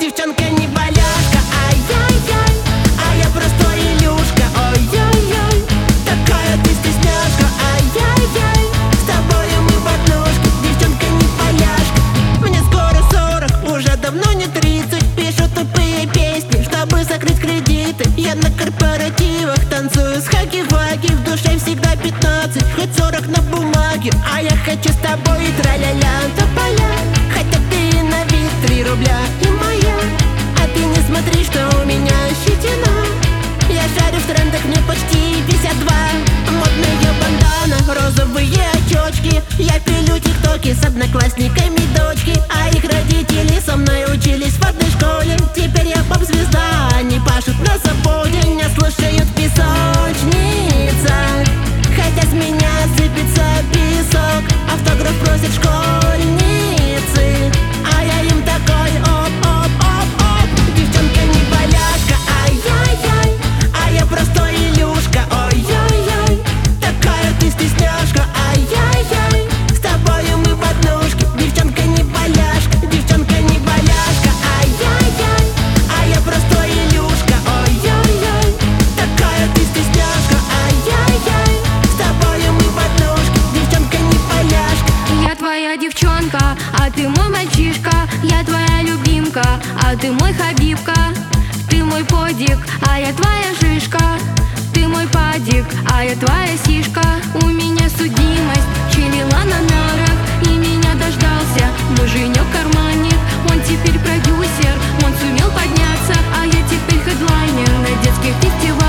Девчонка не поляшка, ай-яй-яй, а я просто Илюшка, ой-яй-яй. Такая ты стесняшка, ай-яй-яй, с тобою мы в однушке. Девчонка не поляшка. Мне скоро 40, уже давно не 30. Пишу тупые песни, чтобы закрыть кредиты. Я на корпоративах танцую с хаки-ваки. В душе всегда 15, хоть 40 на бумаге. А я хочу с тобой тра-ля-ля, тополя. Хотя ты на вид 3 рубля и моя. А ты не смотри, что у меня щетина. Я шарю в трендах, мне почти 52. Модная бандана, розовые очечки. Я пилю тиктоки с одноклассниками дочки. А их родители со мной учились в одной школе. Теперь я поп-звезда, они пашут на заводе. Меня слушают в песочницах, хотя с меня сыпется песок. Автограф просят школьницы, а я им такой оп-оп-оп-оп. Девчонка не поляшка, ай-яй-яй, а я просто Илюшка, ой-яй-яй. Такая ты стесняшка, ай-яй-яй, с тобою мы в однушке. Девчонка не поляшка, девчонка не поляшка, ай-яй-яй, а я просто Илюшка, ой-яй-яй. Такая ты стесняшка, ай-яй-яй, с тобою мы в однушке. Девчонка не поляшка. Я твоя девчонка, а ты мой мальчишка. Я твоя любимка, а ты мой хабибка. Ты мой подик, а я твоя шишка. Ты мой падик, а я твоя сишка. У меня судимость, чилила на нарах, и меня дождался муженек карманник. Он теперь продюсер, он сумел подняться, а я теперь хедлайнер на детских фестивалях.